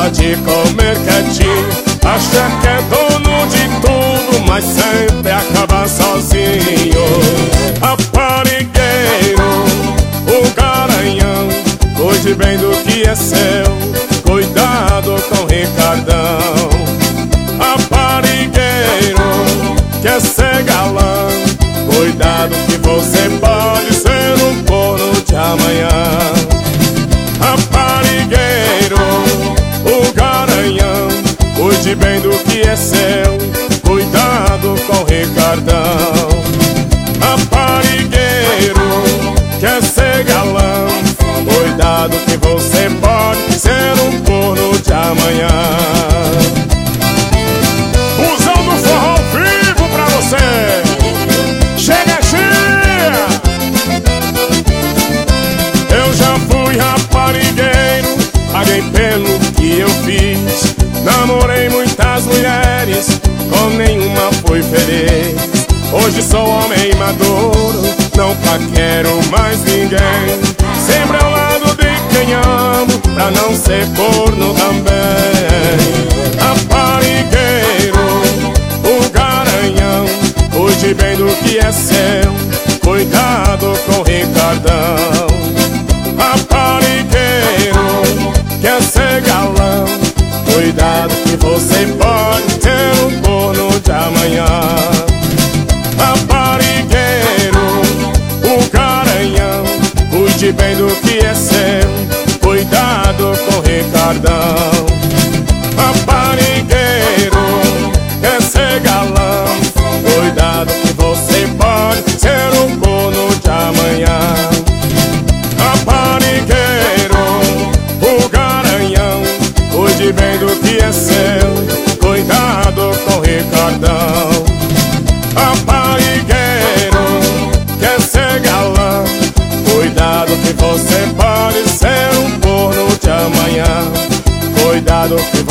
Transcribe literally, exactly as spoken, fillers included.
gosta de comer quietinho, acha que é dono de tudo, mas sempre acaba sozinho. Raparigueiro, o garanhão, cuide bem do que é seu, cuidado com o Ricardão. Raparigueiro, quer ser galã, cuidado que você pode ser um corno de amanhã. Raparigueiro, o garanhão, cuide bem do que é seu, cuidado com o Ricardão. Raparigueiro, quer ser galã, cuidado que você pode ser um corno de amanhã. Fusão do forró ao vivo pra você. Chega, chega! Eu já fui raparigueiro, paguei pelo que eu fiz. Namorei muitas mulheres, com nenhuma fui feliz. Hoje sou homem maduro, não paquero mais ninguém. Sempre ao lado de quem amo, pra não ser corno também. Raparigueiro, o garanhão, cuide bem do que é seu, cuidado com o Ricardão. Raparigueiro, quer ser galã, cuidado que você pode ser um corno de amanhã. Raparigueiro, o garanhão, cuide bem do que é seu, cuidado com o Ricardão. Raparigueiro, quer ser galã, cuidado que você pode ser um corno de amanhã. Raparigueiro, o garanhão, cuide bem do que é seu, cuidado com o Ricardão. Raparigueiro, quer ser galã, cuidado que você pode ser um corno de amanhã. Cuidado que